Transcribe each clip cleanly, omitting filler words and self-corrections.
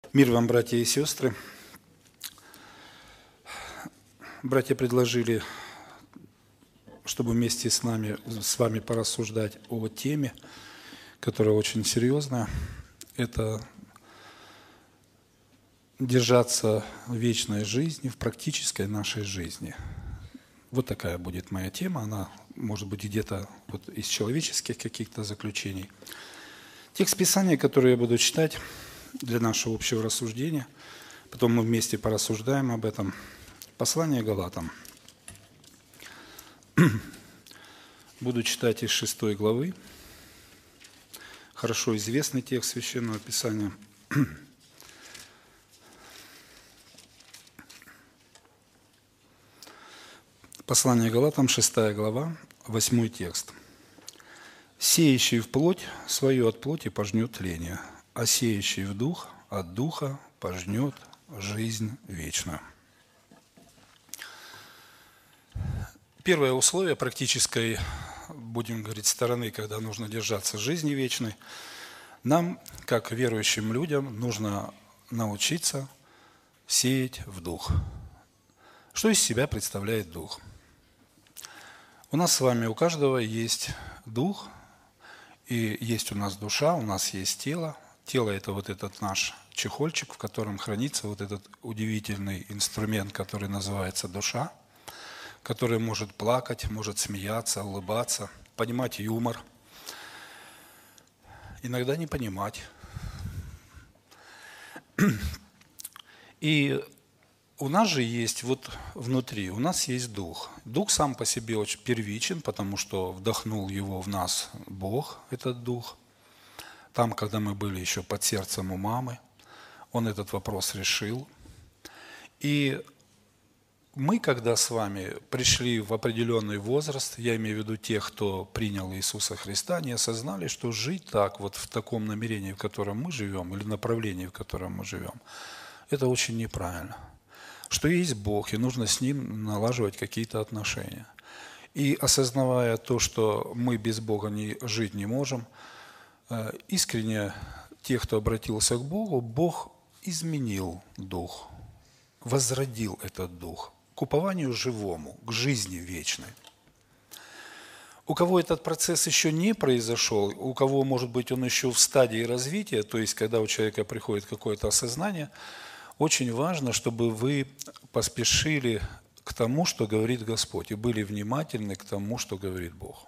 Мир вам, братья и сестры. Братья предложили, чтобы вместе с вами порассуждать о теме, которая очень серьезная. Это держаться в вечной жизни, в практической нашей жизни. Вот такая будет моя тема. Она может быть где-то вот из человеческих каких-то заключений. Текст Писания, который я буду читать для нашего общего рассуждения, потом мы вместе порассуждаем об этом. Послание Галатам. Буду читать из 6 главы. Хорошо известный текст Священного Писания. Послание Галатам, 6 глава, 8 текст. «Сеющий в плоть свою от плоти пожнет тление, а сеющий в дух от духа пожнет жизнь вечную». Первое условие практической, будем говорить, стороны, когда нужно держаться жизни вечной, нам, как верующим людям, нужно научиться сеять в дух. Что из себя представляет дух? У нас с вами, у каждого есть дух, и есть у нас душа, у нас есть тело. Тело – это вот этот наш чехольчик, в котором хранится вот этот удивительный инструмент, который называется душа, который может плакать, может смеяться, улыбаться, понимать юмор, иногда не понимать. И у нас же есть вот внутри, у нас есть дух. Дух сам по себе очень первичен, потому что вдохнул его в нас Бог, этот дух. Там, когда мы были еще под сердцем у мамы, он этот вопрос решил. И мы, когда с вами пришли в определенный возраст, я имею в виду тех, кто принял Иисуса Христа, не осознали, что жить так, вот в таком намерении, в котором мы живем, или направлении, в котором мы живем, это очень неправильно. Что есть Бог, и нужно с Ним налаживать какие-то отношения. И осознавая то, что мы без Бога жить не можем, искренне те, кто обратился к Богу, Бог изменил дух, возродил этот дух к упованию живому, к жизни вечной. У кого этот процесс еще не произошел, у кого, может быть, он еще в стадии развития, то есть когда у человека приходит какое-то осознание, очень важно, чтобы вы поспешили к тому, что говорит Господь, и были внимательны к тому, что говорит Бог.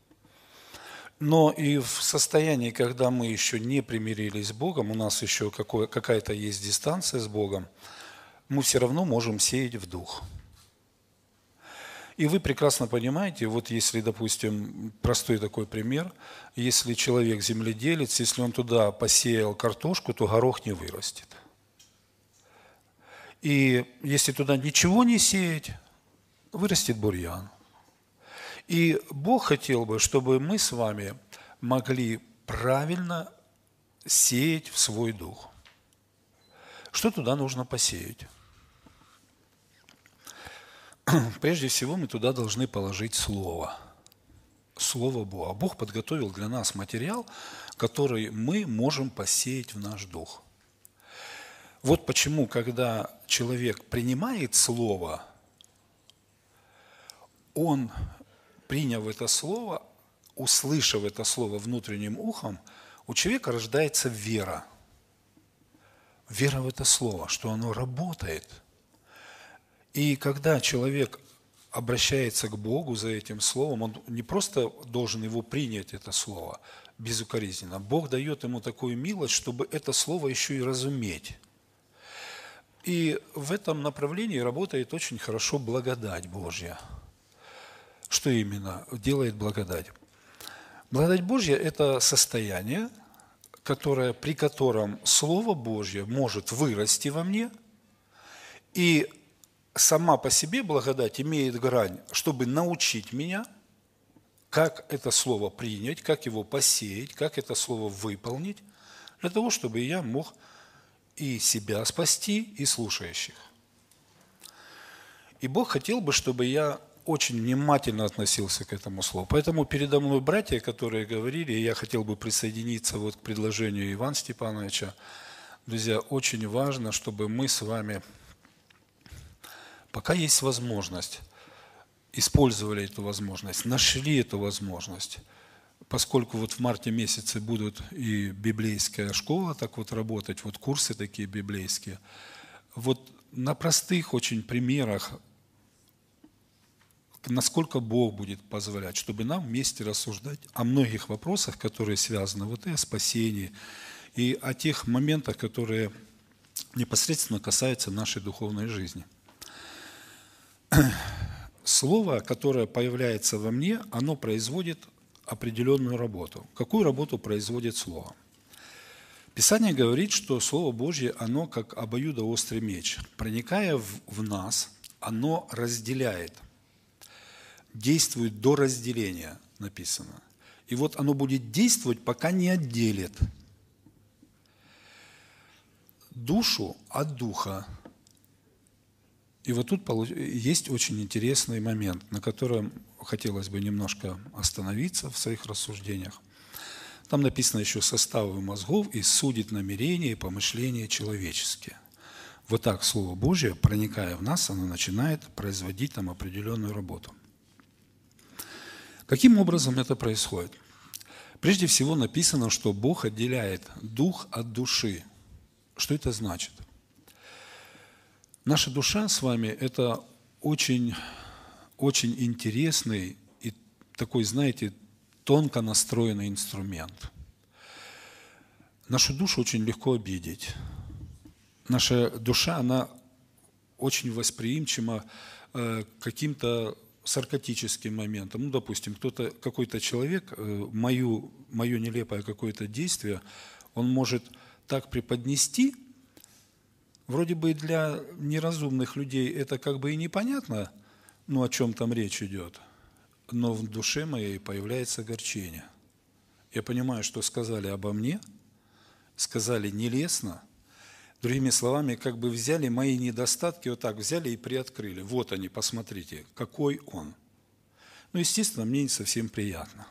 Но и в состоянии, когда мы еще не примирились с Богом, у нас еще какая-то есть дистанция с Богом, мы все равно можем сеять в дух. И вы прекрасно понимаете, вот если, допустим, простой такой пример, если человек земледелец, если он туда посеял картошку, то горох не вырастет. И если туда ничего не сеять, вырастет бурьян. И Бог хотел бы, чтобы мы с вами могли правильно сеять в свой дух. Что туда нужно посеять? Прежде всего мы туда должны положить Слово. Слово Бога. Бог подготовил для нас материал, который мы можем посеять в наш дух. Вот почему, когда человек принимает Слово, он, приняв это Слово, услышав это Слово внутренним ухом, у человека рождается вера. Вера в это Слово, что оно работает. И когда человек обращается к Богу за этим Словом, он не просто должен его принять, это Слово, безукоризненно. Бог дает ему такую милость, чтобы это Слово еще и разуметь. И в этом направлении работает очень хорошо благодать Божья. Что именно делает благодать? Благодать Божья – это состояние, при котором Слово Божье может вырасти во мне, и сама по себе благодать имеет грань, чтобы научить меня, как это Слово принять, как его посеять, как это Слово выполнить, для того, чтобы я мог и себя спасти, и слушающих. И Бог хотел бы, чтобы я очень внимательно относился к этому слову. Поэтому передо мной братья, которые говорили, и я хотел бы присоединиться вот к предложению Ивана Степановича, Друзья, очень важно, чтобы мы с вами, пока есть возможность, использовали эту возможность, нашли эту возможность. Поскольку вот в марте месяце будут и библейская школа так вот работать, вот курсы такие библейские, вот на простых очень примерах, насколько Бог будет позволять, чтобы нам вместе рассуждать о многих вопросах, которые связаны вот и о спасении, и о тех моментах, которые непосредственно касаются нашей духовной жизни. Слово, которое появляется во мне, оно производит определенную работу. Какую работу производит Слово? Писание говорит, что Слово Божье, оно как обоюдоострый меч. Проникая в нас, оно разделяет, действует до разделения, написано. И вот оно будет действовать, пока не отделит душу от духа. И вот тут есть очень интересный момент, на котором хотелось бы немножко остановиться в своих рассуждениях. Там написано еще «составы мозгов и судит намерения и помышления человеческие». Вот так Слово Божье, проникая в нас, оно начинает производить там определенную работу. Каким образом это происходит? Прежде всего написано, что Бог отделяет дух от души. Что это значит? Наша душа с вами – это очень, очень интересный и такой, знаете, тонко настроенный инструмент. Нашу душу очень легко обидеть. Наша душа, она очень восприимчива к каким-то саркастическим моментам. Ну, допустим, какой-то человек, мое нелепое какое-то действие, он может так преподнести, вроде бы для неразумных людей это как бы и непонятно, ну, о чем там речь идет, но в душе моей появляется огорчение. Я понимаю, что сказали обо мне, сказали нелестно, другими словами, как бы взяли мои недостатки, вот так взяли и приоткрыли. Вот они, посмотрите, какой он. Ну, естественно, мне не совсем приятно.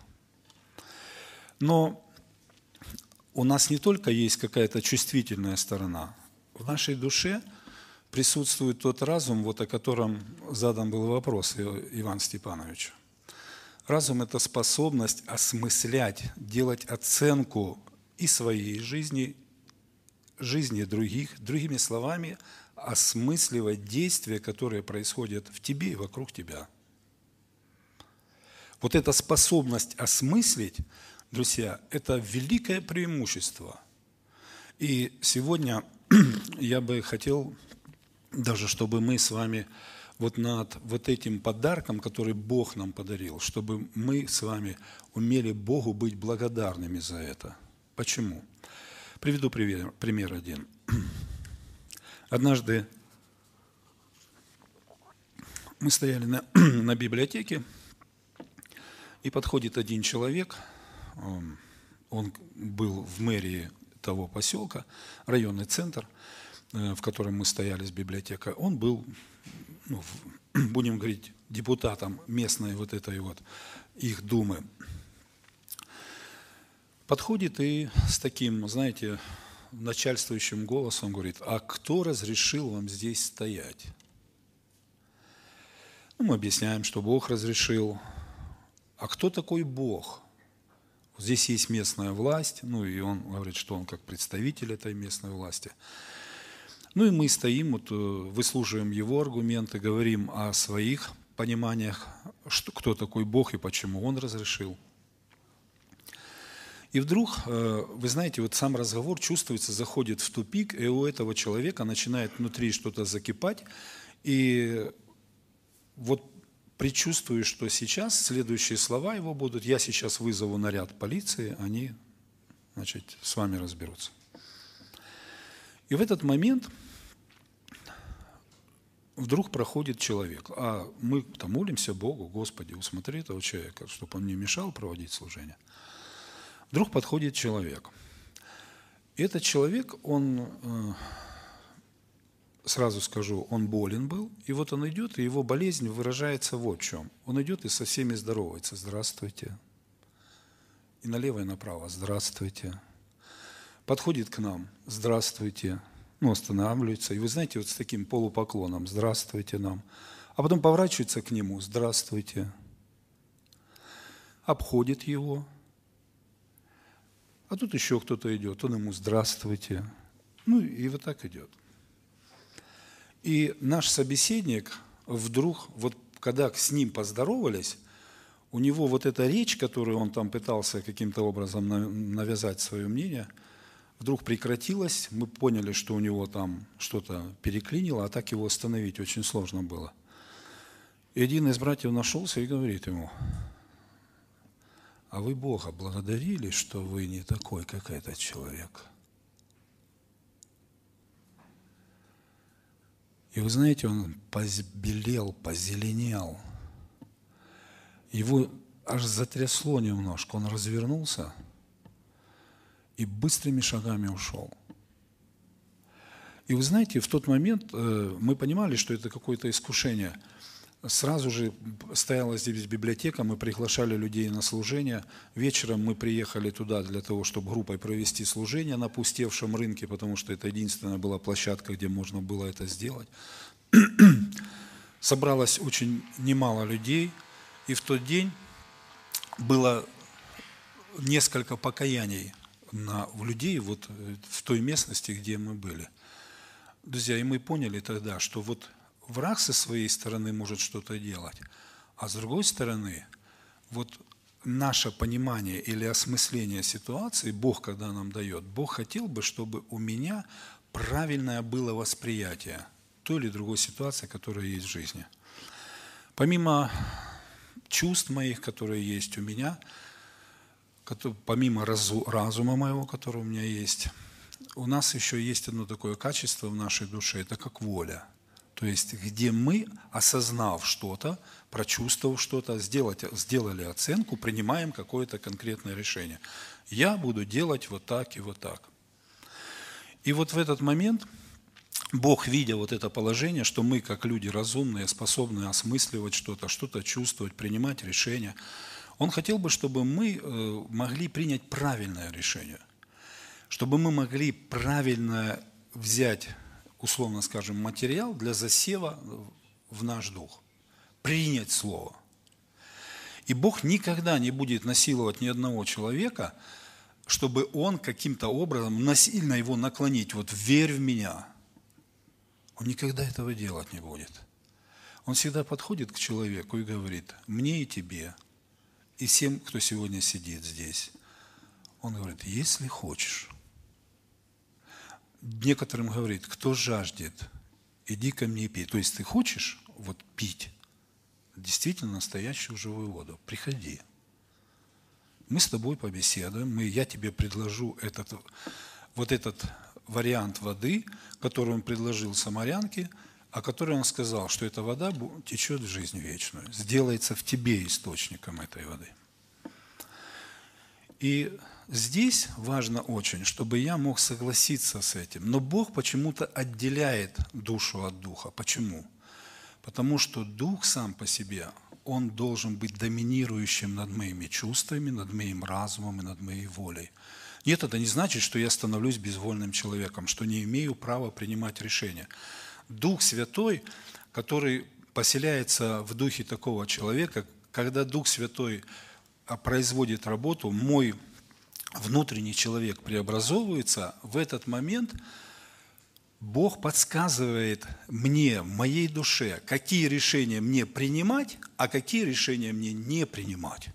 Но у нас не только есть какая-то чувствительная сторона. В нашей душе присутствует тот разум, вот о котором задан был вопрос Ивану Степановичу. Разум – это способность осмыслять, делать оценку и своей жизни, жизни других, другими словами, осмысливать действия, которые происходят в тебе и вокруг тебя. Вот эта способность осмыслить, друзья, это великое преимущество. И сегодня я бы хотел даже, чтобы мы с вами вот над вот этим подарком, который Бог нам подарил, чтобы мы с вами умели Богу быть благодарными за это. Почему? Приведу пример один. Однажды мы стояли на библиотеке, и подходит один человек, он был в мэрии того поселка, районный центр, в котором мы стояли с библиотекой, он был, ну, будем говорить, депутатом местной вот этой вот их думы. Подходит и с таким, знаете, начальствующим голосом говорит: а кто разрешил вам здесь стоять? Ну, мы объясняем, что Бог разрешил. А кто такой Бог? Здесь есть местная власть, ну и он говорит, что он как представитель этой местной власти. Ну и мы стоим, вот, выслушиваем его аргументы, говорим о своих пониманиях, кто такой Бог и почему он разрешил. И вдруг, вы знаете, вот сам разговор чувствуется, заходит в тупик, и у этого человека начинает внутри что-то закипать, и вот предчувствую, что сейчас следующие слова его будут: я сейчас вызову наряд полиции, они, значит, с вами разберутся. И в этот момент вдруг проходит человек, а мы там молимся Богу: Господи, усмотри этого человека, чтобы он не мешал проводить служение. Вдруг подходит человек. И этот человек, он, сразу скажу, он болен был, и вот он идет, и его болезнь выражается вот в чем. Он идет и со всеми здоровается: здравствуйте. И налево, и направо: здравствуйте. подходит к нам, здравствуйте, останавливается. И вы знаете, вот с таким полупоклоном, здравствуйте нам. А потом поворачивается к нему, здравствуйте. Обходит его. А тут еще кто-то идет, он ему здравствуйте. И вот так идет. И наш собеседник вдруг, вот когда с ним поздоровались, у него вот эта речь, которую он там пытался каким-то образом навязать свое мнение, вдруг прекратилась. Мы поняли, что у него там что-то переклинило, а так его остановить очень сложно было. И один из братьев нашелся и говорит ему: а вы Бога благодарили, что вы не такой, как этот человек? И вы знаете, он побелел, позеленел. Его аж затрясло немножко. Он развернулся и быстрыми шагами ушел. И вы знаете, в тот момент мы понимали, что это какое-то искушение. Сразу же стояла здесь библиотека, мы приглашали людей на служение. Вечером мы приехали туда для того, чтобы группой провести служение на пустевшем рынке, потому что это единственная была площадка, где можно было это сделать. Собралось очень немало людей, и в тот день было несколько покаяний у людей вот в той местности, где мы были. Друзья, и мы поняли тогда, что вот враг со своей стороны может что-то делать, а с другой стороны, вот наше понимание или осмысление ситуации, Бог, когда нам дает, Бог хотел бы, чтобы у меня правильное было восприятие той или другой ситуации, которая есть в жизни. Помимо чувств моих, которые есть у меня, помимо разума моего, который у меня есть, у нас еще есть одно такое качество в нашей душе, это как воля. То есть, где мы, осознав что-то, прочувствовав что-то, сделали оценку, принимаем какое-то конкретное решение. Я буду делать вот так и вот так. И вот в этот момент Бог, видя вот это положение, что мы, как люди разумные, способны осмысливать что-то, что-то чувствовать, принимать решения, Он хотел бы, чтобы мы могли принять правильное решение, чтобы мы могли правильно взять, условно скажем, материал для засева в наш дух, принять Слово. И Бог никогда не будет насиловать ни одного человека, чтобы он каким-то образом насильно его наклонить, вот верь в меня. Он никогда этого делать не будет. Он всегда подходит к человеку и говорит: мне и тебе, и всем, кто сегодня сидит здесь. Он говорит: если хочешь. Некоторым говорит: кто жаждет, иди ко мне и пей. То есть ты хочешь вот пить действительно настоящую живую воду, приходи. Мы с тобой побеседуем, я тебе предложу этот вариант воды, который он предложил самарянке, о которой он сказал, что эта вода течет в жизнь вечную, сделается в тебе источником этой воды. И здесь важно очень, чтобы я мог согласиться с этим. Но Бог почему-то отделяет душу от духа. Почему? Потому что дух сам по себе, он должен быть доминирующим над моими чувствами, над моим разумом и над моей волей. Нет, это не значит, что я становлюсь безвольным человеком, что не имею права принимать решения. Дух Святой, который поселяется в духе такого человека, когда Дух Святой производит работу, мой внутренний человек преобразовывается, в этот момент Бог подсказывает мне, моей душе, какие решения мне принимать, а какие решения мне не принимать.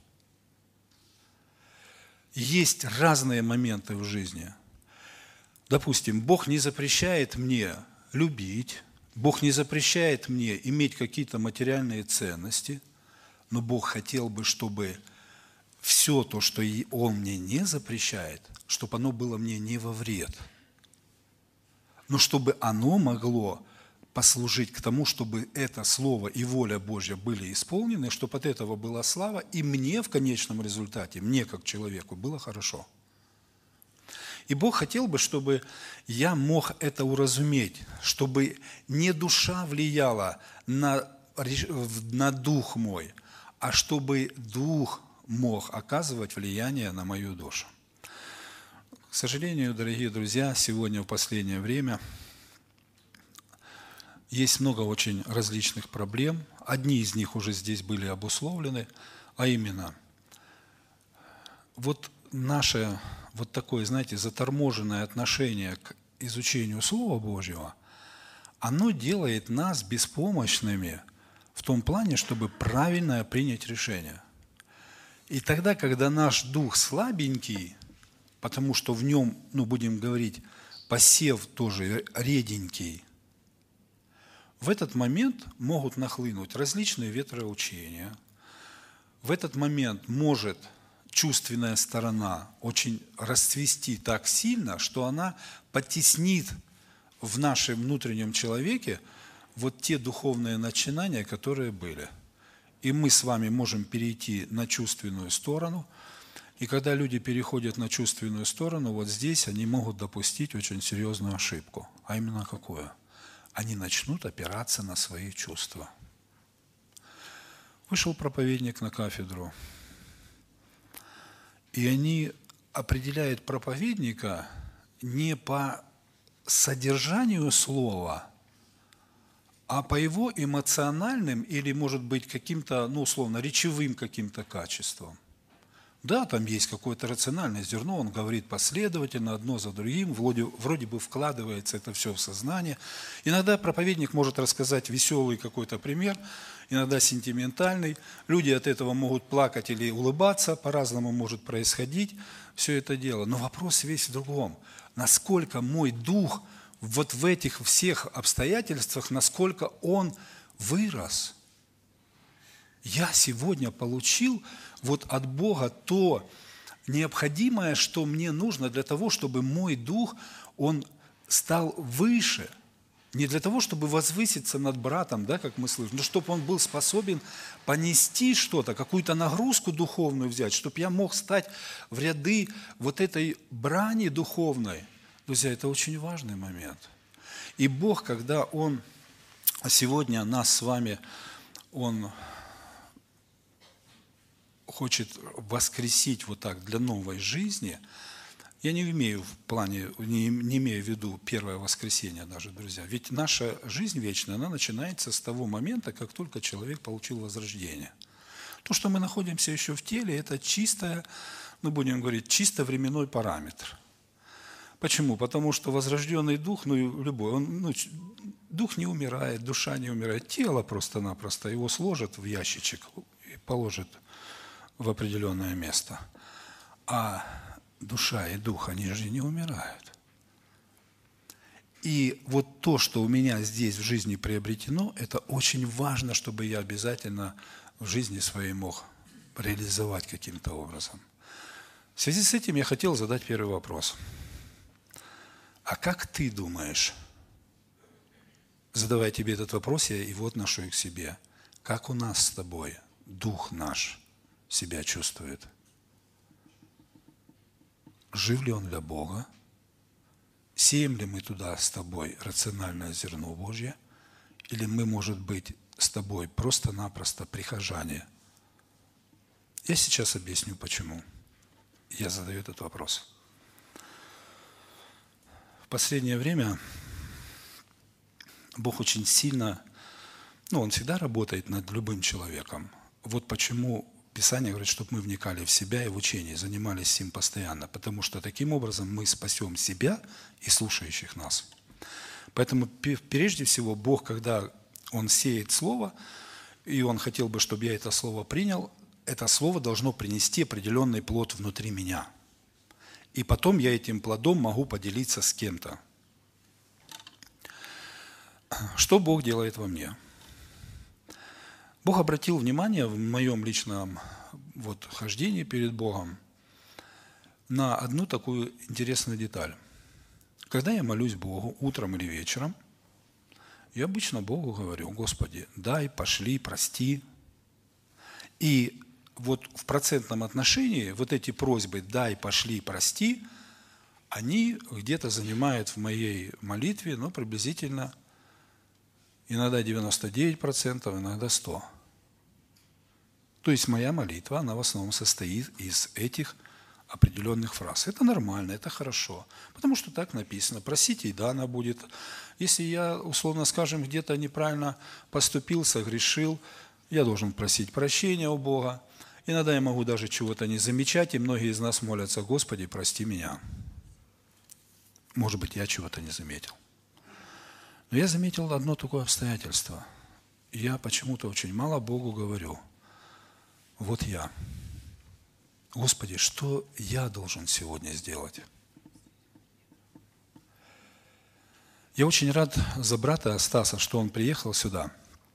Есть разные моменты в жизни. Допустим, Бог не запрещает мне любить, Бог не запрещает мне иметь какие-то материальные ценности, но Бог хотел бы, чтобы все то, что Он мне не запрещает, чтобы оно было мне не во вред, но чтобы оно могло послужить к тому, чтобы это Слово и воля Божья были исполнены, чтобы от этого была слава, и мне в конечном результате, мне как человеку, было хорошо. И Бог хотел бы, чтобы я мог это уразуметь, чтобы не душа влияла на дух мой, а чтобы дух мог оказывать влияние на мою душу. К сожалению, дорогие друзья, сегодня в последнее время есть много очень различных проблем. Одни из них уже здесь были обусловлены, а именно вот наше вот такое, знаете, заторможенное отношение к изучению Слова Божьего, оно делает нас беспомощными в том плане, чтобы правильно принять решение. И тогда, когда наш дух слабенький, потому что в нем, будем говорить, посев тоже реденький, в этот момент могут нахлынуть различные ветроучения. В этот момент может чувственная сторона очень расцвести так сильно, что она потеснит в нашем внутреннем человеке вот те духовные начинания, которые были. И мы с вами можем перейти на чувственную сторону. И когда люди переходят на чувственную сторону, вот здесь они могут допустить очень серьезную ошибку. А именно какую? Они начнут опираться на свои чувства. Вышел проповедник на кафедру, и они определяют проповедника не по содержанию слова, а по его эмоциональным или, может быть, каким-то, условно, речевым каким-то качествам. Да, там есть какое-то рациональное зерно, он говорит последовательно, одно за другим, вроде бы вкладывается это все в сознание. Иногда проповедник может рассказать веселый какой-то пример, иногда сентиментальный. Люди от этого могут плакать или улыбаться, по-разному может происходить все это дело. Но вопрос весь в другом. Насколько мой дух вот в этих всех обстоятельствах, насколько он вырос. Я сегодня получил вот от Бога то необходимое, что мне нужно для того, чтобы мой дух, он стал выше. Не для того, чтобы возвыситься над братом, да, как мы слышим, но чтобы он был способен понести что-то, какую-то нагрузку духовную взять, чтобы я мог стать в ряды вот этой брани духовной. Друзья, это очень важный момент. И Бог, когда Он сегодня нас с вами, Он хочет воскресить вот так для новой жизни, я не имею в виду первое воскресенье даже, друзья. Ведь наша жизнь вечная, она начинается с того момента, как только человек получил возрождение. То, что мы находимся еще в теле, это чисто, будем говорить, чисто временной параметр. Почему? Потому что возрожденный дух, любой, дух не умирает, душа не умирает, тело просто-напросто его сложат в ящичек и положат в определенное место. А душа и дух, они же не умирают. И вот то, что у меня здесь в жизни приобретено, это очень важно, чтобы я обязательно в жизни своей мог реализовать каким-то образом. В связи с этим я хотел задать первый вопрос. А как ты думаешь, задавая тебе этот вопрос, я его отношу и к себе, как у нас с тобой дух наш себя чувствует? Жив ли он для Бога? Сеем ли мы туда с тобой рациональное зерно Божье? Или мы, может быть, с тобой просто-напросто прихожане? Я сейчас объясню, почему я задаю этот вопрос. В последнее время Бог очень сильно, Он всегда работает над любым человеком. Вот почему Писание говорит, чтобы мы вникали в себя и в учение, занимались им постоянно, потому что таким образом мы спасем себя и слушающих нас. Поэтому прежде всего Бог, когда Он сеет Слово, и Он хотел бы, чтобы я это Слово принял, это Слово должно принести определенный плод внутри меня. И потом я этим плодом могу поделиться с кем-то. Что Бог делает во мне? Бог обратил внимание в моем личном хождении перед Богом на одну такую интересную деталь. Когда я молюсь Богу утром или вечером, я обычно Богу говорю: Господи, дай, пошли, прости. И вот в процентном отношении вот эти просьбы «дай, пошли, прости», они где-то занимают в моей молитве, приблизительно иногда 99%, иногда 100%. То есть моя молитва, она в основном состоит из этих определенных фраз. Это нормально, это хорошо, потому что так написано. Просите, и дано будет. Если я, условно скажем, где-то неправильно поступил, согрешил, я должен просить прощения у Бога. Иногда я могу даже чего-то не замечать, и многие из нас молятся: Господи, прости меня. Может быть, я чего-то не заметил. Но я заметил одно такое обстоятельство. Я почему-то очень мало Богу говорю: вот я. Господи, что я должен сегодня сделать? Я очень рад за брата Стаса, что он приехал сюда.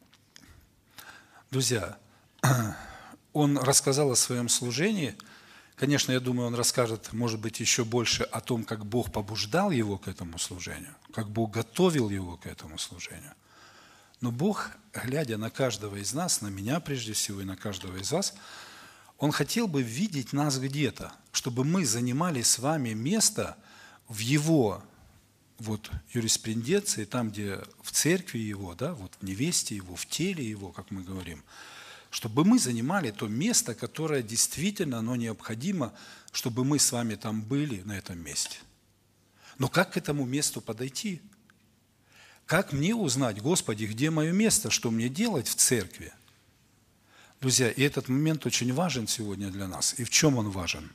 Друзья, он рассказал о своем служении. Конечно, я думаю, он расскажет, может быть, еще больше о том, как Бог побуждал его к этому служению, как Бог готовил его к этому служению. Но Бог, глядя на каждого из нас, на меня прежде всего и на каждого из вас, Он хотел бы видеть нас где-то, чтобы мы занимали с вами место в Его юриспруденции, там, где в церкви Его, в невесте Его, в теле Его, как мы говорим, чтобы мы занимали то место, которое действительно необходимо, чтобы мы с вами там были, на этом месте. Но как к этому месту подойти? Как мне узнать: Господи, где мое место, что мне делать в церкви? Друзья, и этот момент очень важен сегодня для нас. И в чем он важен?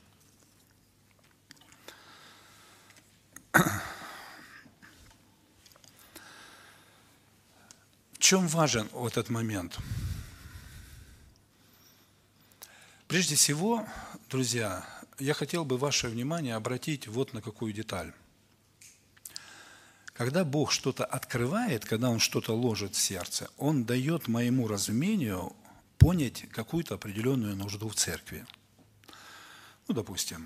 В чем важен этот момент? Прежде всего, друзья, я хотел бы ваше внимание обратить вот на какую деталь. Когда Бог что-то открывает, когда Он что-то ложит в сердце, Он дает моему разумению понять какую-то определенную нужду в церкви. Допустим,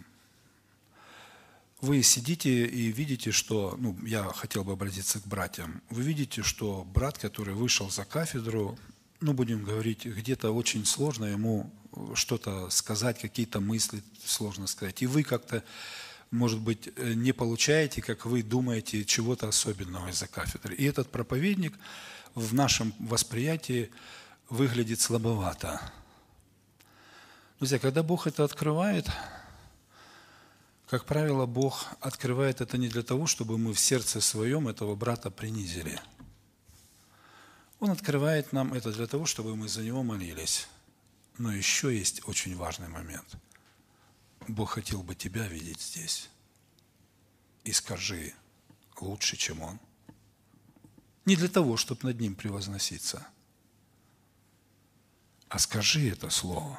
вы сидите и видите, что, я хотел бы обратиться к братьям, вы видите, что брат, который вышел за кафедру, будем говорить, где-то очень сложно ему что-то сказать, какие-то мысли сложно сказать. И вы как-то, может быть, не получаете, как вы думаете, чего-то особенного из-за кафедры. И этот проповедник в нашем восприятии выглядит слабовато. Друзья, когда Бог это открывает, как правило, Бог открывает это не для того, чтобы мы в сердце своем этого брата принизили. Он открывает нам это для того, чтобы мы за него молились. Но еще есть очень важный момент. Бог хотел бы тебя видеть здесь. И скажи лучше, чем Он. Не для того, чтобы над ним превозноситься, а скажи это слово.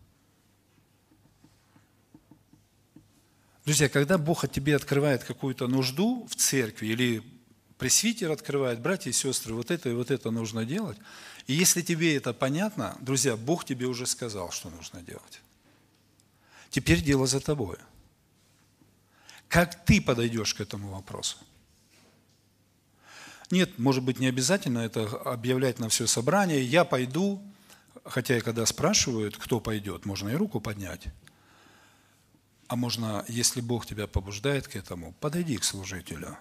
Друзья, когда Бог от тебе открывает какую-то нужду в церкви, или пресвитер открывает: братья и сестры, вот это и вот это нужно делать. И если тебе это понятно, друзья, Бог тебе уже сказал, что нужно делать. Теперь дело за тобой. Как ты подойдешь к этому вопросу? Нет, может быть, не обязательно это объявлять на все собрание. Я пойду, хотя и когда спрашивают, кто пойдет, можно и руку поднять. А можно, если Бог тебя побуждает к этому, подойди к служителю.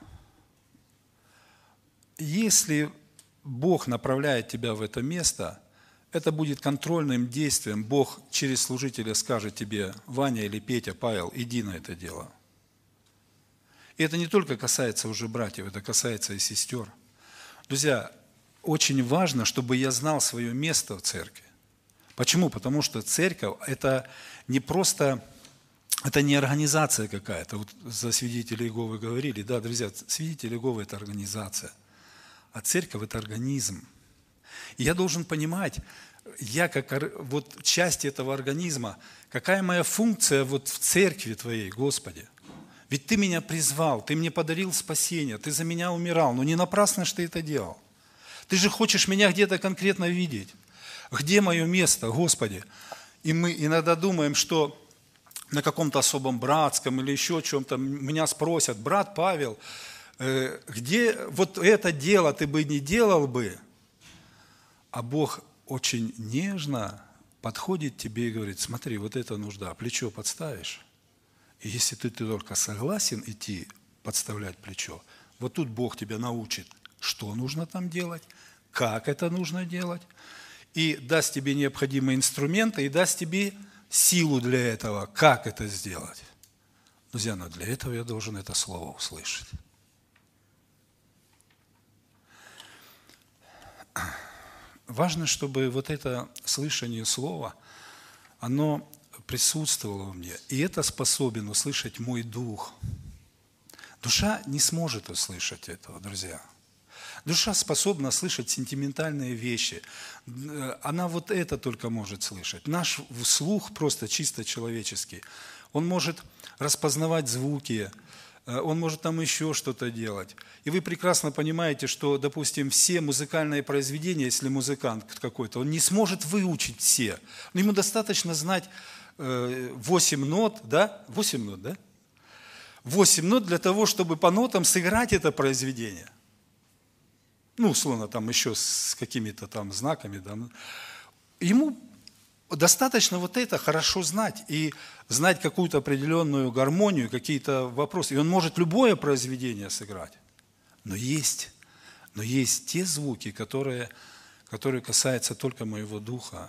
Если Бог направляет тебя в это место, это будет контрольным действием. Бог через служителя скажет тебе: Ваня или Петя, Павел, иди на это дело. И это не только касается уже братьев, это касается и сестер. Друзья, очень важно, чтобы я знал свое место в церкви. Почему? Потому что церковь – это не просто, это не организация какая-то. Вот за свидетелей Иеговы говорили, да, друзья, свидетели Иеговы – это организация. А церковь – это организм. И я должен понимать, я как часть этого организма, какая моя функция в церкви Твоей, Господи. Ведь Ты меня призвал, Ты мне подарил спасение, Ты за меня умирал, но не напрасно же Ты это делал. Ты же хочешь меня где-то конкретно видеть. Где мое место, Господи? И мы иногда думаем, что на каком-то особом братском или еще чем-то меня спросят: брат Павел, где вот это дело ты бы не делал бы? А Бог очень нежно подходит к тебе и говорит: смотри, вот это нужда, плечо подставишь. И если ты только согласен идти подставлять плечо, вот тут Бог тебя научит, что нужно там делать, как это нужно делать, и даст тебе необходимые инструменты, и даст тебе силу для этого, как это сделать. Друзья, но для этого я должен это слово услышать. Важно, чтобы вот это слышание слова, оно присутствовало в мне. И это способен услышать мой дух. Душа не сможет услышать этого, друзья. Душа способна слышать сентиментальные вещи. Она вот это только может слышать. Наш слух просто чисто человеческий. Он может распознавать звуки, он может там еще что-то делать. И вы прекрасно понимаете, что, допустим, все музыкальные произведения, если музыкант какой-то, он не сможет выучить все. Но ему достаточно знать 8 нот, да? 8 нот, да? 8 нот для того, чтобы по нотам сыграть это произведение. Ну, условно, там еще с какими-то там знаками. Да. Ему достаточно вот это хорошо знать и знать какую-то определенную гармонию, какие-то вопросы. И он может любое произведение сыграть. Но есть те звуки, которые касаются только моего духа.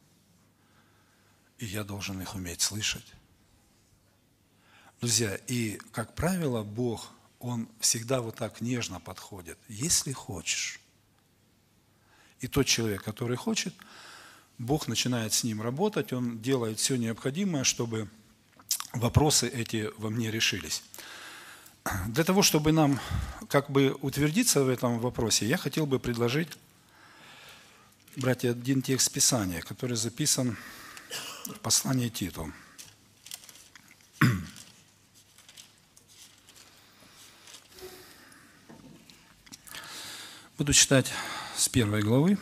И я должен их уметь слышать. Друзья, и, как правило, Бог, Он всегда вот так нежно подходит. Если хочешь. И тот человек, который хочет, Бог начинает с ним работать, Он делает все необходимое, чтобы вопросы эти во мне решились. Для того, чтобы нам как бы утвердиться в этом вопросе, я хотел бы предложить, братья, один текст Писания, который записан в послании Титу. Буду читать с 1 главы,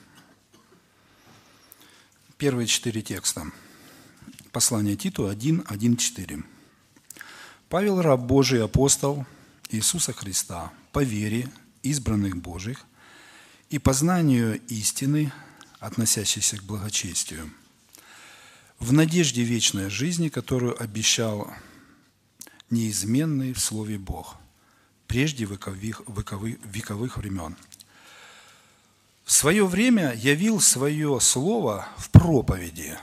первые 4 текста. Послание Титу 1:1-4. Павел, раб Божий, апостол Иисуса Христа, по вере избранных Божьих и по знанию истины, относящейся к благочестию, в надежде вечной жизни, которую обещал неизменный в Слове Бог, прежде вековых времен. В свое время явил свое слово в проповеди,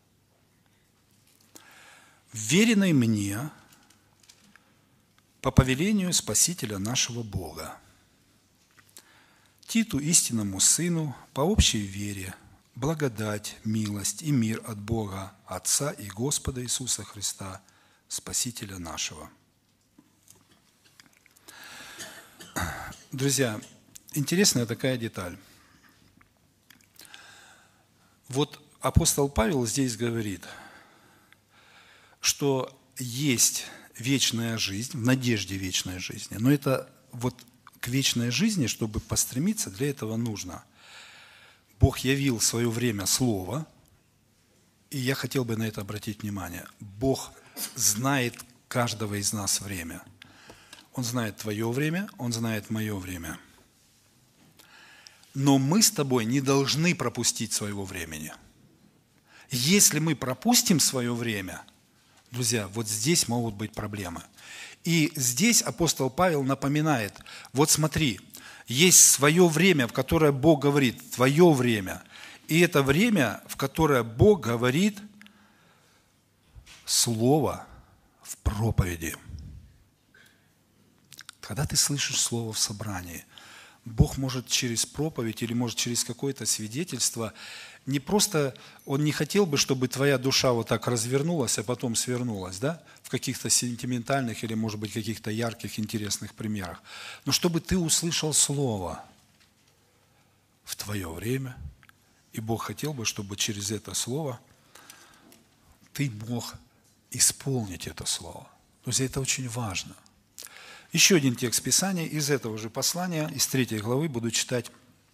вверенной мне по повелению Спасителя нашего Бога, Титу, истинному сыну, по общей вере, благодать, милость и мир от Бога, Отца и Господа Иисуса Христа, Спасителя нашего. Друзья, интересная такая деталь. Вот апостол Павел здесь говорит, что есть вечная жизнь, в надежде вечной жизни. Но это вот к вечной жизни, чтобы постремиться, для этого нужно. Бог явил в свое время Слово, и я хотел бы на это обратить внимание. Бог знает каждого из нас время. Он знает твое время, Он знает мое время. Но мы с тобой не должны пропустить своего времени. Если мы пропустим свое время, друзья, вот здесь могут быть проблемы. И здесь апостол Павел напоминает, вот смотри, есть свое время, в которое Бог говорит, твое время. И это время, в которое Бог говорит слово в проповеди. Когда ты слышишь слово в собрании, Бог может через проповедь или может через какое-то свидетельство, не просто, Он не хотел бы, чтобы твоя душа вот так развернулась, а потом свернулась, да, в каких-то сентиментальных или, может быть, каких-то ярких, интересных примерах, но чтобы ты услышал слово в твое время, и Бог хотел бы, чтобы через это слово ты мог исполнить это слово. Друзья, это очень важно. Еще один текст Писания из этого же послания, из 3 главы, буду читать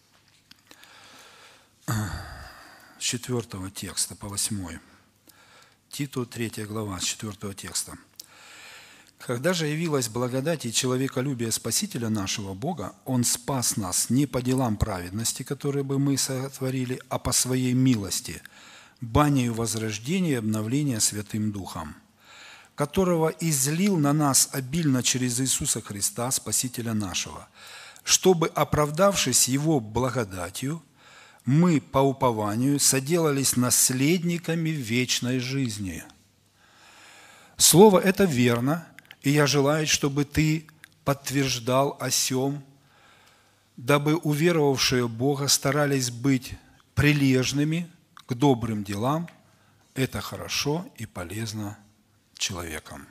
с 4 текста по 8. Титу, 3 глава, с 4 текста. «Когда же явилась благодать и человеколюбие Спасителя нашего Бога, Он спас нас не по делам праведности, которые бы мы сотворили, а по Своей милости, банею возрождения и обновления Святым Духом, которого излил на нас обильно через Иисуса Христа, Спасителя нашего, чтобы, оправдавшись Его благодатью, мы по упованию соделались наследниками вечной жизни». Слово это верно, и я желаю, чтобы ты подтверждал о сем, дабы уверовавшие Бога старались быть прилежными к добрым делам. Это хорошо и полезно человеком.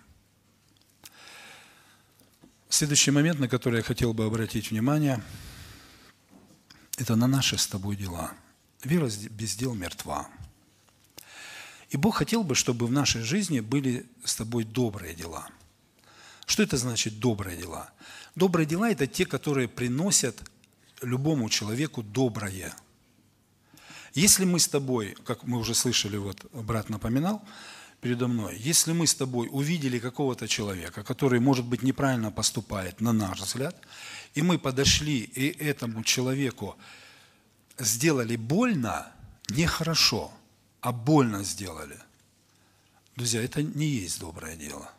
Следующий момент, на который я хотел бы обратить внимание, это на наши с тобой дела. Вера без дел мертва. И Бог хотел бы, чтобы в нашей жизни были с тобой добрые дела. Что это значит добрые дела? Добрые дела – это те, которые приносят любому человеку доброе. Если мы с тобой, как мы уже слышали, вот брат напоминал передо мной, если мы с тобой увидели какого-то человека, который, может быть, неправильно поступает, на наш взгляд, и мы подошли и этому человеку сделали больно, нехорошо, а больно сделали, друзья, это не есть доброе дело.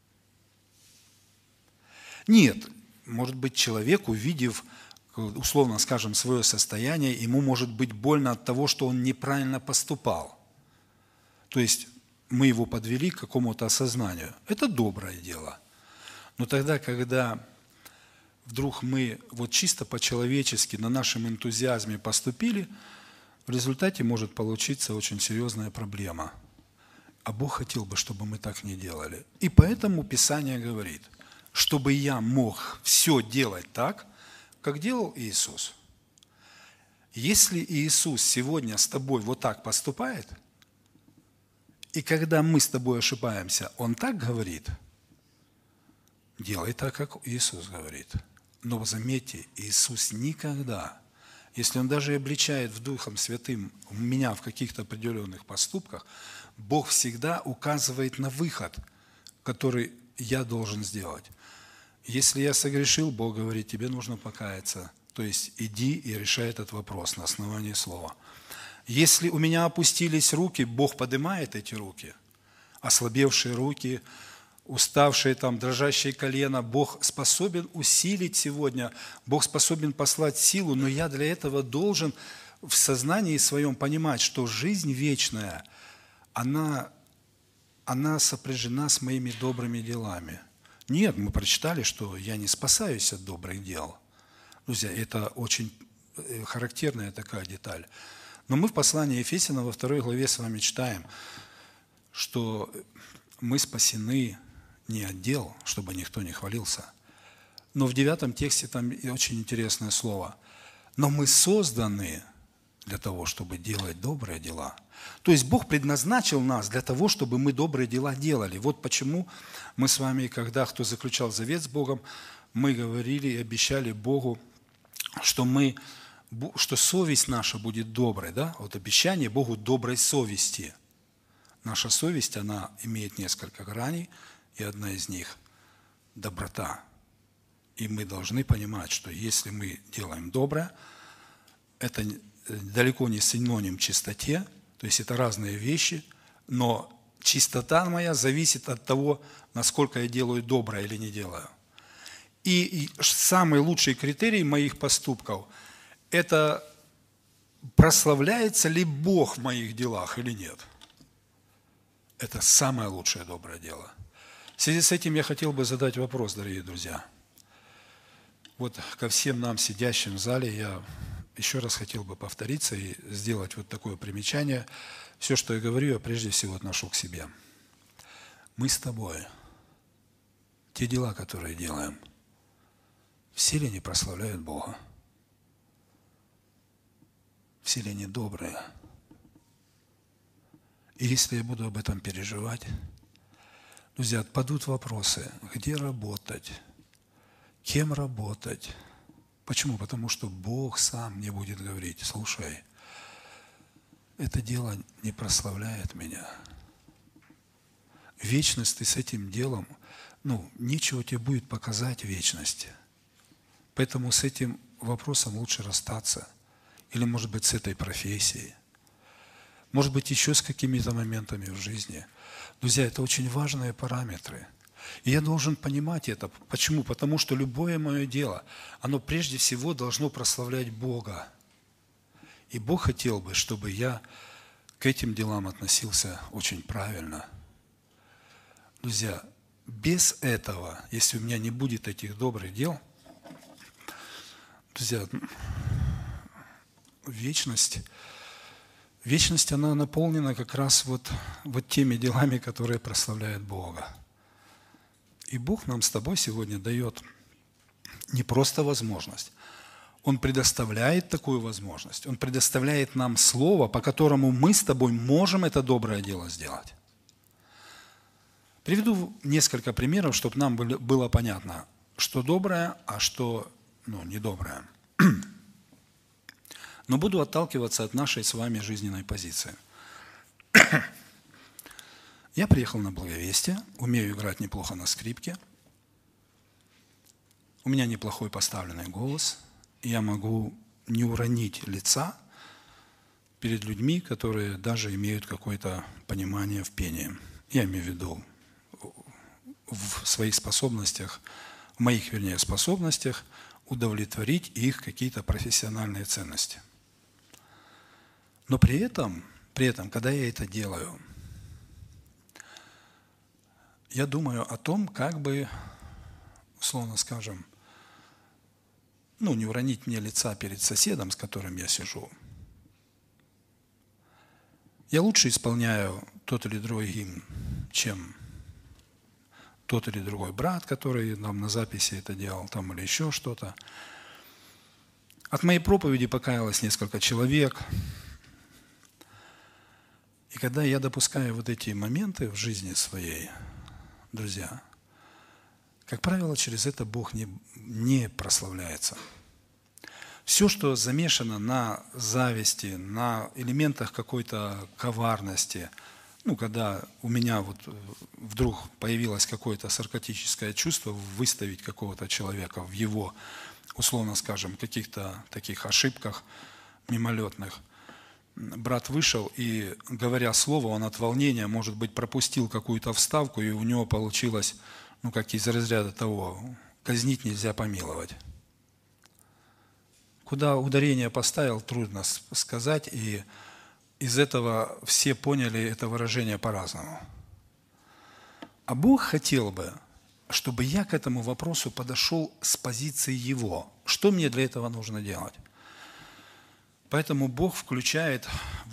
Нет, может быть, человек, увидев, условно скажем, свое состояние, ему может быть больно от того, что он неправильно поступал. То есть мы его подвели к какому-то осознанию. Это доброе дело. Но тогда, когда вдруг мы вот чисто по-человечески на нашем энтузиазме поступили, в результате может получиться очень серьезная проблема. А Бог хотел бы, чтобы мы так не делали. И поэтому Писание говорит, чтобы я мог все делать так, как делал Иисус. Если Иисус сегодня с тобой вот так поступает, и когда мы с тобой ошибаемся, Он так говорит, делай так, как Иисус говорит. Но заметьте, Иисус никогда, если Он даже обличает в Духом Святым меня в каких-то определенных поступках, Бог всегда указывает на выход, который я должен сделать. Если я согрешил, Бог говорит, тебе нужно покаяться. То есть иди и решай этот вопрос на основании слова. Если у меня опустились руки, Бог поднимает эти руки. Ослабевшие руки, уставшие там, дрожащие колена, Бог способен усилить сегодня, Бог способен послать силу, но я для этого должен в сознании своем понимать, что жизнь вечная, она сопряжена с моими добрыми делами. Нет, мы прочитали, что я не спасаюсь от добрых дел. Друзья, это очень характерная такая деталь. Но мы в послании Ефесянам во 2 главе с вами читаем, что мы спасены не от дел, чтобы никто не хвалился. Но в 9 тексте там очень интересное слово. Но мы созданы для того, чтобы делать добрые дела. То есть Бог предназначил нас для того, чтобы мы добрые дела делали. Вот почему мы с вами, когда кто заключал завет с Богом, мы говорили и обещали Богу, что совесть наша будет доброй. Да? Вот обещание Богу доброй совести. Наша совесть, она имеет несколько граней, и одна из них – доброта. И мы должны понимать, что если мы делаем доброе, это далеко не синоним чистоте, то есть это разные вещи, но чистота моя зависит от того, насколько я делаю доброе или не делаю. И самый лучший критерий моих поступков – это прославляется ли Бог в моих делах или нет. Это самое лучшее доброе дело. В связи с этим я хотел бы задать вопрос, дорогие друзья. Вот ко всем нам, сидящим в зале, я еще раз хотел бы повториться и сделать вот такое примечание. Все, что я говорю, я прежде всего отношу к себе. Мы с тобой, те дела, которые делаем, все ли они прославляют Бога? Все ли они добрые? И если я буду об этом переживать, друзья, отпадут вопросы, где работать, кем работать. Почему? Потому что Бог сам мне будет говорить, слушай, это дело не прославляет меня. Вечность ты с этим делом, нечего тебе будет показать в вечности. Поэтому с этим вопросом лучше расстаться. Или, может быть, с этой профессией. Может быть, еще с какими-то моментами в жизни. Друзья, это очень важные параметры. И я должен понимать это. Почему? Потому что любое мое дело, оно прежде всего должно прославлять Бога. И Бог хотел бы, чтобы я к этим делам относился очень правильно. Друзья, без этого, если у меня не будет этих добрых дел, друзья, вечность, она наполнена как раз вот теми делами, которые прославляют Бога. И Бог нам с тобой сегодня дает не просто возможность, Он предоставляет такую возможность. Он предоставляет нам слово, по которому мы с тобой можем это доброе дело сделать. Приведу несколько примеров, чтобы нам было понятно, что доброе, а что недоброе. Но буду отталкиваться от нашей с вами жизненной позиции. Я приехал на благовестие, умею играть неплохо на скрипке, у меня неплохой поставленный голос, и я могу не уронить лица перед людьми, которые даже имеют какое-то понимание в пении. Я имею в виду в своих способностях, в моих, способностях удовлетворить их какие-то профессиональные ценности. Но при этом, когда я это делаю, я думаю о том, как бы, условно скажем, не уронить мне лица перед соседом, с которым я сижу. Я лучше исполняю тот или другой гимн, чем тот или другой брат, который нам на записи это делал, или еще что-то. От моей проповеди покаялось несколько человек. И когда я допускаю вот эти моменты в жизни своей, друзья, как правило, через это Бог не прославляется. Все, что замешано на зависти, на элементах какой-то коварности, когда у меня вдруг появилось какое-то саркастическое чувство выставить какого-то человека в его, условно скажем, каких-то таких ошибках мимолетных, брат вышел и, говоря слово, он от волнения, может быть, пропустил какую-то вставку, и у него получилось, как из разряда того, казнить нельзя помиловать. Куда ударение поставил, трудно сказать, и из этого все поняли это выражение по-разному. А Бог хотел бы, чтобы я к этому вопросу подошел с позиции Его. Что мне для этого нужно делать? Поэтому Бог включает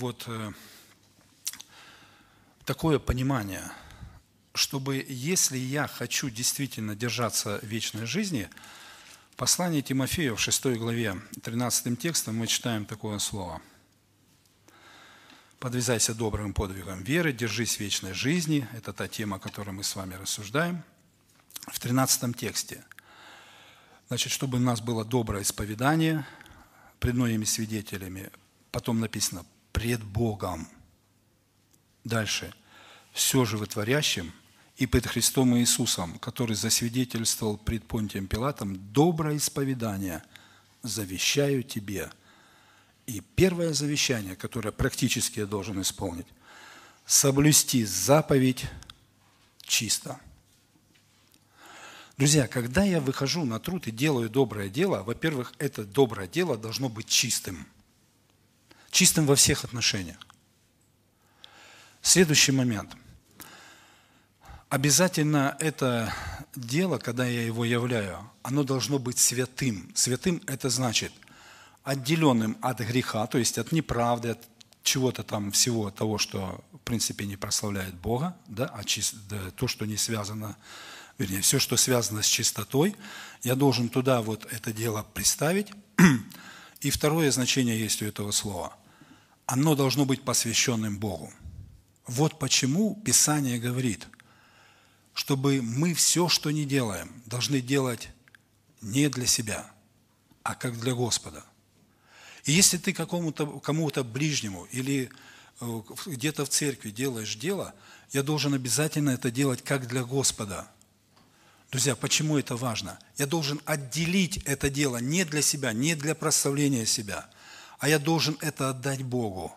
такое понимание, чтобы, если я хочу действительно держаться вечной жизни, послание Тимофею в 6 главе 13 текстом мы читаем такое слово. «Подвязайся добрым подвигом веры, держись вечной жизни». Это та тема, о которой мы с вами рассуждаем. В 13 тексте. Значит, чтобы у нас было доброе исповедание пред многими свидетелями. Потом написано «пред Богом». Дальше. «Все животворящим и пред Христом Иисусом, который засвидетельствовал пред Понтием Пилатом, доброе исповедание завещаю тебе». И первое завещание, которое практически я должен исполнить, соблюсти заповедь чисто. Друзья, когда я выхожу на труд и делаю доброе дело, во-первых, это доброе дело должно быть чистым. Чистым во всех отношениях. Следующий момент. Обязательно это дело, когда я его являю, оно должно быть святым. Святым это значит отделенным от греха, то есть от неправды, от чего-то там всего того, что в принципе не прославляет Бога, то, что не связано, вернее, все, что связано с чистотой, я должен туда это дело представить. И второе значение есть у этого слова. Оно должно быть посвященным Богу. Вот почему Писание говорит, чтобы мы все, что не делаем, должны делать не для себя, а как для Господа. И если ты кому-то ближнему или где-то в церкви делаешь дело, я должен обязательно это делать как для Господа. Друзья, почему это важно? Я должен отделить это дело не для себя, не для прославления себя, а я должен это отдать Богу.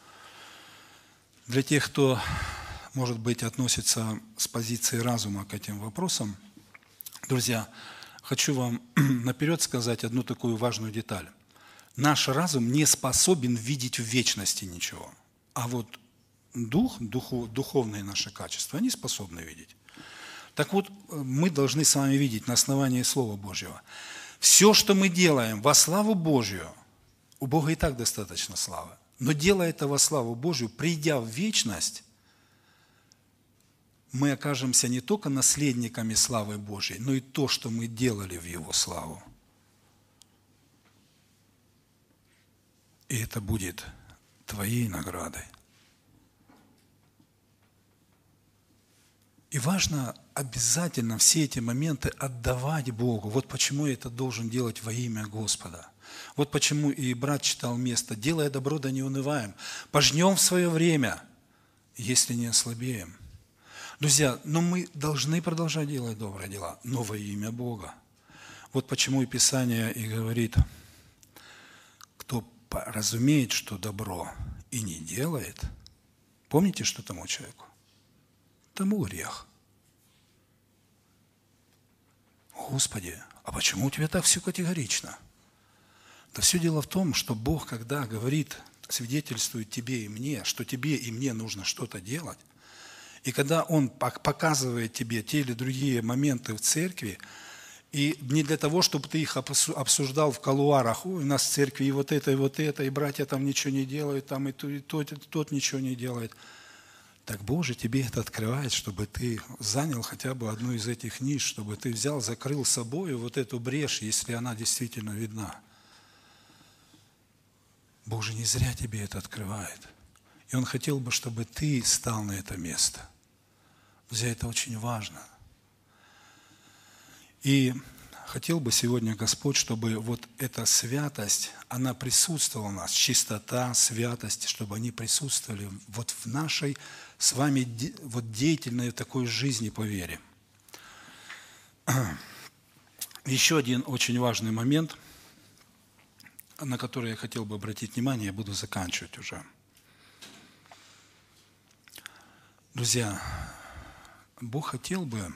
Для тех, кто, может быть, относится с позиции разума к этим вопросам, друзья, хочу вам наперед сказать одну такую важную деталь. Наш разум не способен видеть в вечности ничего. А духовные наши качества, они способны видеть. Так вот, мы должны с вами видеть на основании Слова Божьего. Все, что мы делаем во славу Божью, у Бога и так достаточно славы. Но делая это во славу Божью, придя в вечность, мы окажемся не только наследниками славы Божьей, но и то, что мы делали в Его славу. И это будет твоей наградой. И важно обязательно все эти моменты отдавать Богу. Вот почему я это должен делать во имя Господа. Вот почему и брат читал место: «Делая добро, да не унываем, пожнем в свое время, если не ослабеем». Друзья, но мы должны продолжать делать добрые дела, но во имя Бога. Вот почему и Писание и говорит: кто разумеет, что добро, и не делает, помните, что тому человеку? Тому грех. Господи, а почему у тебя так все категорично? Да все дело в том, что Бог, когда говорит, свидетельствует тебе и мне, что тебе и мне нужно что-то делать, и когда Он показывает тебе те или другие моменты в церкви, и не для того, чтобы ты их обсуждал в кулуарах: ой, у нас в церкви и вот это, и братья там ничего не делают, там и тот ничего не делает. Так Бог же тебе это открывает, чтобы ты занял хотя бы одну из этих ниш, чтобы ты взял, закрыл собой вот эту брешь, если она действительно видна. Бог же не зря тебе это открывает. И Он хотел бы, чтобы ты стал на это место. Друзья, это очень важно. И хотел бы сегодня Господь, чтобы вот эта святость, она присутствовала у нас, чистота, святость, чтобы они присутствовали вот в нашей с вами вот деятельной такой жизни по вере. Еще один очень важный момент, на который я хотел бы обратить внимание, я буду заканчивать уже. Друзья, Бог хотел бы,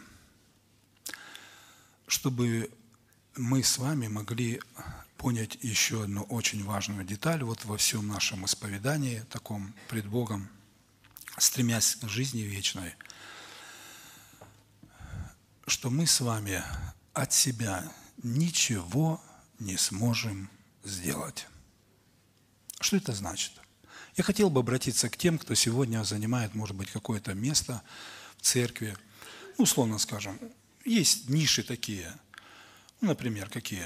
чтобы мы с вами могли понять еще одну очень важную деталь вот во всем нашем исповедании, таком пред Богом, стремясь к жизни вечной, что мы с вами от себя ничего не сможем сделать. Что это значит? Я хотел бы обратиться к тем, кто сегодня занимает, может быть, какое-то место в церкви. Ну, условно скажем, есть ниши такие. Ну, например, какие?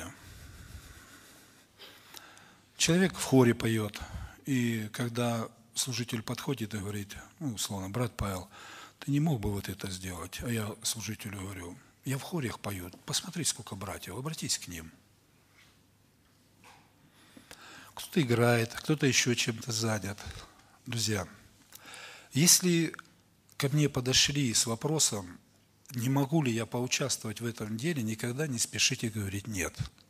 Человек в хоре поет, и когда служитель подходит и говорит: ну, условно, брат Павел, ты не мог бы вот это сделать? А я служителю говорю: я в хорях пою, посмотри, сколько братьев, обратись к ним. Кто-то играет, кто-то еще чем-то занят. Друзья, если ко мне подошли с вопросом, не могу ли я поучаствовать в этом деле, никогда не спешите говорить «нет».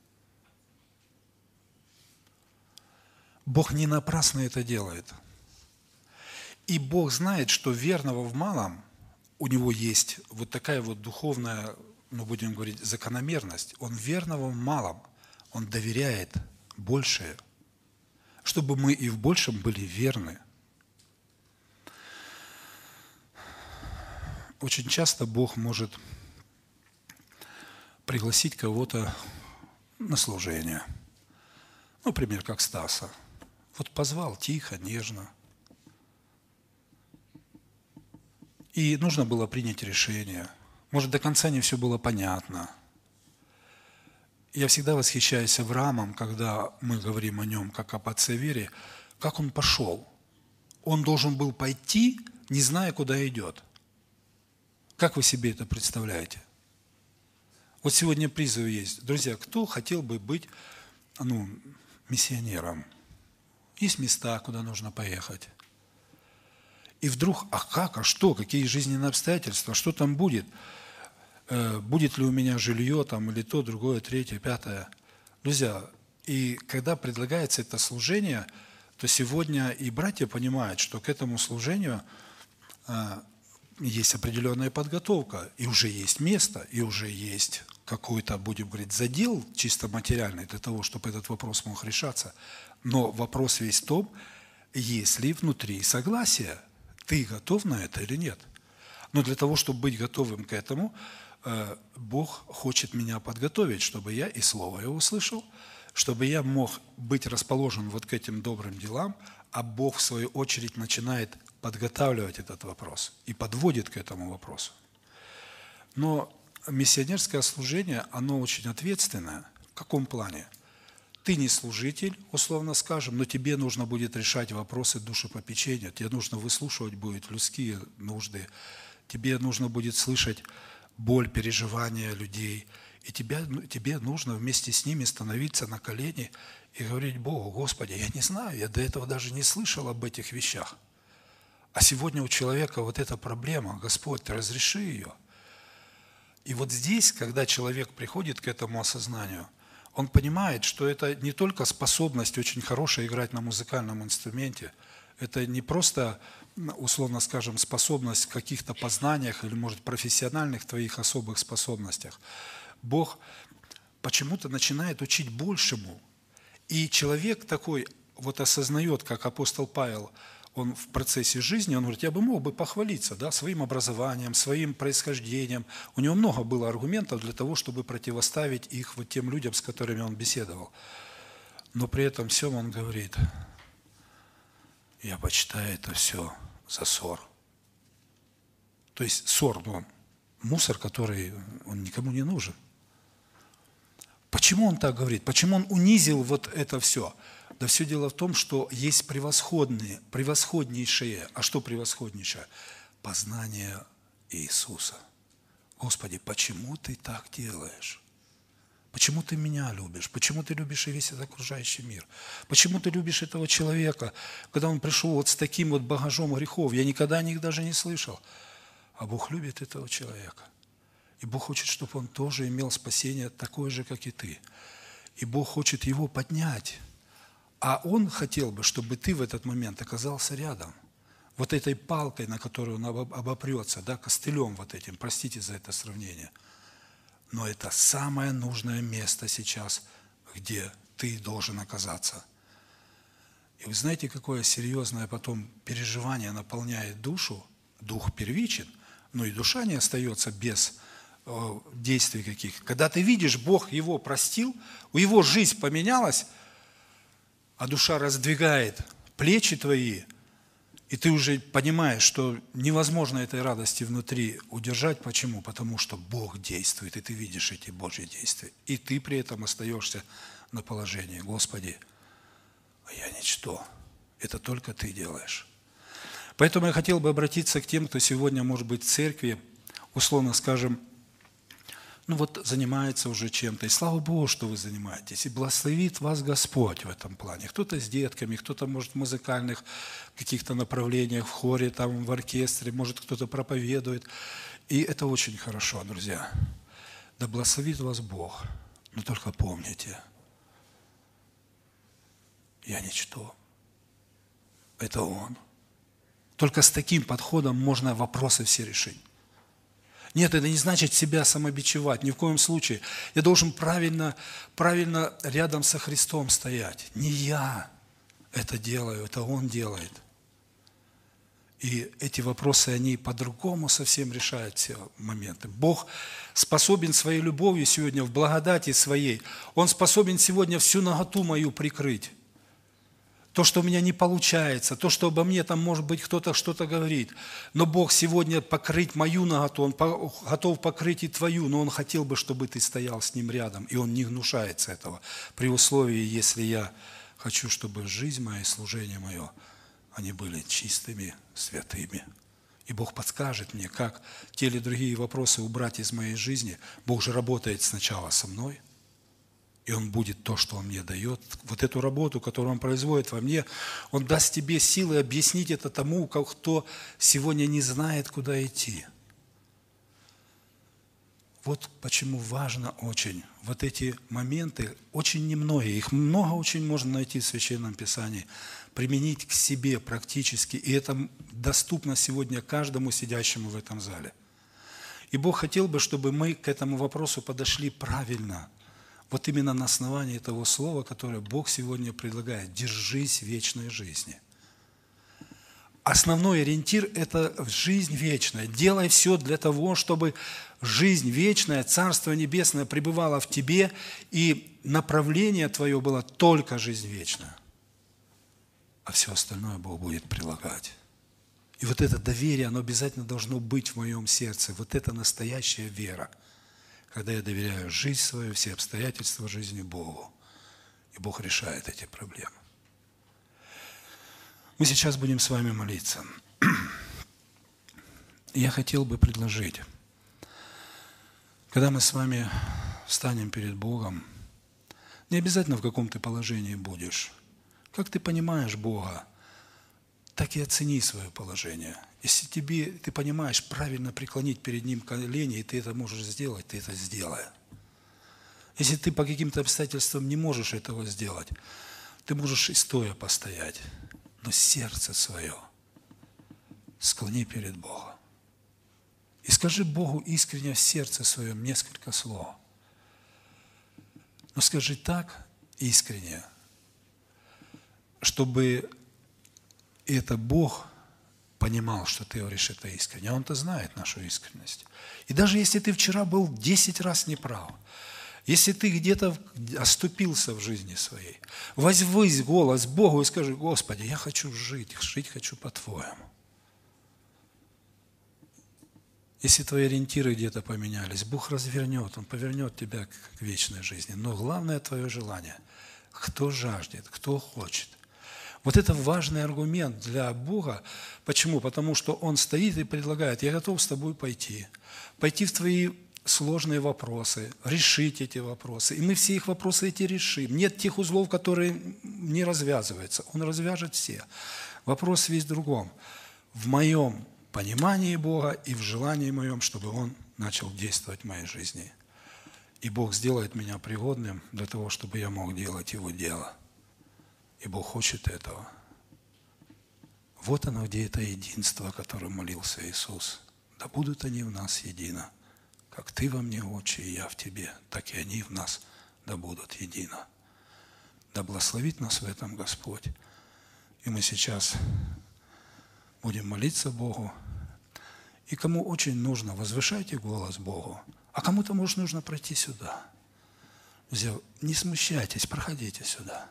Бог не напрасно это делает. И Бог знает, что верного в малом у него есть вот такая вот духовная, ну будем говорить, закономерность. Он верного в малом, он доверяет большее, чтобы мы и в большем были верны. Очень часто Бог может пригласить кого-то на служение. Ну, например, как Стаса. Вот позвал тихо, нежно. И нужно было принять решение. Может, до конца не все было понятно. Я всегда восхищаюсь Авраамом, когда мы говорим о нем, как об отце вере, как он пошел. Он должен был пойти, не зная, куда идет. Как вы себе это представляете? Вот сегодня призыв есть. Друзья, кто хотел бы быть миссионером? Есть места, куда нужно поехать. И вдруг, а что, какие жизненные обстоятельства, что там будет? Будет ли у меня жилье там, или то, другое, третье, пятое? Друзья, и когда предлагается это служение, то сегодня и братья понимают, что к этому служению есть определенная подготовка, и уже есть место, и уже есть какой-то, будем говорить, задел чисто материальный для того, чтобы этот вопрос мог решаться. Но вопрос весь в том, есть ли внутри согласие, ты готов на это или нет. Но для того, чтобы быть готовым к этому, Бог хочет меня подготовить, чтобы я и Слово Его услышал, чтобы я мог быть расположен вот к этим добрым делам, а Бог, в свою очередь, начинает подготавливать этот вопрос и подводит к этому вопросу. Но миссионерское служение, оно очень ответственное. В каком плане? Ты не служитель, условно скажем, но тебе нужно будет решать вопросы душепопечения, тебе нужно выслушивать будет людские нужды, тебе нужно будет слышать боль, переживания людей, и тебе нужно вместе с ними становиться на колени и говорить Богу: Господи, я не знаю, я до этого даже не слышал об этих вещах. А сегодня у человека вот эта проблема, Господь, Ты разреши ее. И вот здесь, когда человек приходит к этому осознанию, он понимает, что это не только способность очень хорошая играть на музыкальном инструменте, это не просто, условно скажем, способность в каких-то познаниях или, может, профессиональных твоих особых способностях. Бог почему-то начинает учить большему. И человек такой вот осознает, как апостол Павел, он в процессе жизни, он говорит: я бы мог бы похвалиться, да, своим образованием, своим происхождением. У него много было аргументов для того, чтобы противоставить их вот тем людям, с которыми он беседовал. Но при этом всем он говорит: я почитаю это все за ссор. То есть ссор, мусор, который он никому не нужен. Почему он так говорит? Почему он унизил вот это все? Да все дело в том, что есть превосходнейшее. А что превосходнейшее? Познание Иисуса. Господи, почему Ты так делаешь? Почему Ты меня любишь? Почему Ты любишь и весь этот окружающий мир? Почему Ты любишь этого человека, когда он пришел вот с таким вот багажом грехов? Я никогда о них даже не слышал. А Бог любит этого человека. И Бог хочет, чтобы он тоже имел спасение такое же, как и ты. И Бог хочет его поднять. А Он хотел бы, чтобы ты в этот момент оказался рядом. Вот этой палкой, на которую он обопрется, да, костылем вот этим, простите за это сравнение. Но это самое нужное место сейчас, где ты должен оказаться. И вы знаете, какое серьезное потом переживание наполняет душу? Дух первичен, но и душа не остается без действий каких. Когда ты видишь, Бог его простил, у его жизнь поменялась, а душа раздвигает плечи твои, и ты уже понимаешь, что невозможно этой радости внутри удержать. Почему? Потому что Бог действует, и ты видишь эти Божьи действия. И ты при этом остаешься на положении: Господи, а я ничто. Это только Ты делаешь. Поэтому я хотел бы обратиться к тем, кто сегодня, может быть, в церкви, условно скажем, занимается уже чем-то. И слава Богу, что вы занимаетесь. И благословит вас Господь в этом плане. Кто-то с детками, кто-то, может, в музыкальных каких-то направлениях, в хоре, там, в оркестре, может, кто-то проповедует. И это очень хорошо, друзья. Да благословит вас Бог. Но только помните, я ничто. Это Он. Только с таким подходом можно вопросы все решить. Нет, это не значит себя самобичевать, ни в коем случае. Я должен правильно рядом со Христом стоять. Не я это делаю, это Он делает. И эти вопросы, они по-другому совсем решают все моменты. Бог способен своей любовью сегодня, в благодати своей, Он способен сегодня всю наготу мою прикрыть. То, что у меня не получается, то, что обо мне там, может быть, кто-то что-то говорит. Но Бог сегодня покрыть мою наготу, Он готов покрыть и твою, но Он хотел бы, чтобы ты стоял с Ним рядом, и Он не гнушается этого. При условии, если я хочу, чтобы жизнь моя и служение мое, они были чистыми, святыми. И Бог подскажет мне, как те или другие вопросы убрать из моей жизни. Бог же работает сначала со мной, и Он будет то, что Он мне дает. Вот эту работу, которую Он производит во мне, Он даст тебе силы объяснить это тому, кто сегодня не знает, куда идти. Вот почему важно очень вот эти моменты, очень немногие, их много очень можно найти в Священном Писании, применить к себе практически, и это доступно сегодня каждому сидящему в этом зале. И Бог хотел бы, чтобы мы к этому вопросу подошли правильно. Вот именно на основании того слова, которое Бог сегодня предлагает: держись вечной жизни. основной ориентир – это жизнь вечная. Делай все для того, чтобы жизнь вечная, Царство Небесное пребывало в тебе, и направление твое было только жизнь вечная. А все остальное Бог будет прилагать. И вот это доверие, оно обязательно должно быть в моем сердце. Вот это настоящая вера, когда я доверяю жизнь свою, все обстоятельства жизни Богу. И Бог решает эти проблемы. Мы сейчас будем с вами молиться. Я хотел бы предложить, когда мы с вами встанем перед Богом, не обязательно в каком ты положении будешь. Как ты понимаешь Бога, так и оцени свое положение. Если ты понимаешь правильно преклонить перед Ним колени, и ты это можешь сделать, ты это сделай. Если ты по каким-то обстоятельствам не можешь этого сделать, ты можешь и стоя постоять, но сердце свое склони перед Богом. И скажи Богу искренне в сердце своем несколько слов. Но скажи так искренне, чтобы это Бог понимал, что ты говоришь это искренне. А Он-то знает нашу искренность. И даже если ты вчера был 10 раз неправ, если ты где-то оступился в жизни своей, возвысь голос Богу и скажи: Господи, я хочу жить хочу по-Твоему. Если твои ориентиры где-то поменялись, Бог развернет, Он повернет тебя к вечной жизни. Но главное твое желание. Кто жаждет, кто хочет. Вот это важный аргумент для Бога. Почему? Потому что Он стоит и предлагает: я готов с тобой пойти. Пойти в твои сложные вопросы, решить эти вопросы. И мы все их вопросы эти решим. Нет тех узлов, которые не развязываются. Он развяжет все. Вопрос весь в другом. В моем понимании Бога и в желании моем, чтобы Он начал действовать в моей жизни. И Бог сделает меня пригодным для того, чтобы я мог делать Его дело. И Бог хочет этого. Вот оно, где это единство, о котором молился Иисус. Да будут они в нас едино. Как Ты во мне, Отче, и я в Тебе, так и они в нас да будут едино. Да благословит нас в этом Господь. И мы сейчас будем молиться Богу. И кому очень нужно, возвышайте голос Богу. А кому-то, может, нужно пройти сюда. Друзья, не смущайтесь, проходите сюда.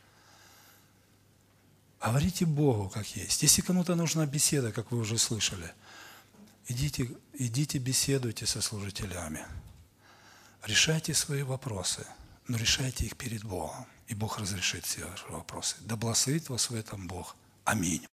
Говорите Богу, как есть. Если кому-то нужна беседа, как вы уже слышали, идите беседуйте со служителями. Решайте свои вопросы, но решайте их перед Богом. И Бог разрешит все ваши вопросы. Да благословит вас в этом Бог. Аминь.